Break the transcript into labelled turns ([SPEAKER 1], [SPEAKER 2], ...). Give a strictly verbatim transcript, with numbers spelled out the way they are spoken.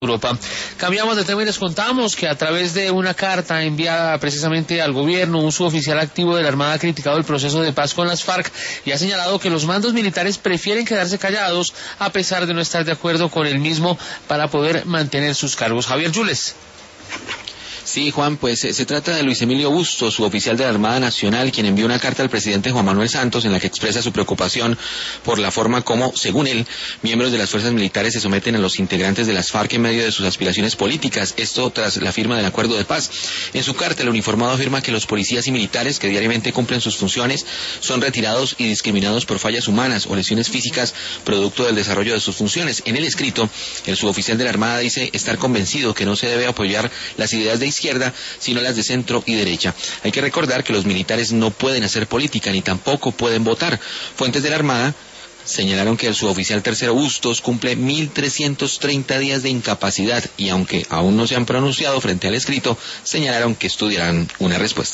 [SPEAKER 1] Europa. Cambiamos de tema y les contamos que a través de una carta enviada precisamente al gobierno, un suboficial activo de la Armada ha criticado el proceso de paz con las FARC y ha señalado que los mandos militares prefieren quedarse callados a pesar de no estar de acuerdo con el mismo para poder mantener sus cargos. Javier Yules.
[SPEAKER 2] Sí, Juan, pues eh, se trata de Luis Emilio Bustos, suboficial de la Armada Nacional, quien envió una carta al presidente Juan Manuel Santos en la que expresa su preocupación por la forma como, según él, miembros de las fuerzas militares se someten a los integrantes de las FARC en medio de sus aspiraciones políticas, esto tras la firma del acuerdo de paz. En su carta, el uniformado afirma que los policías y militares que diariamente cumplen sus funciones son retirados y discriminados por fallas humanas o lesiones físicas producto del desarrollo de sus funciones. En el escrito, el suboficial de la Armada dice estar convencido que no se debe apoyar las ideas de izquierda, sino las de centro y derecha. Hay que recordar que los militares no pueden hacer política ni tampoco pueden votar. Fuentes de la Armada señalaron que el suboficial tercero Bustos cumple mil trescientos treinta días de incapacidad y aunque aún no se han pronunciado frente al escrito, señalaron que estudiarán una respuesta.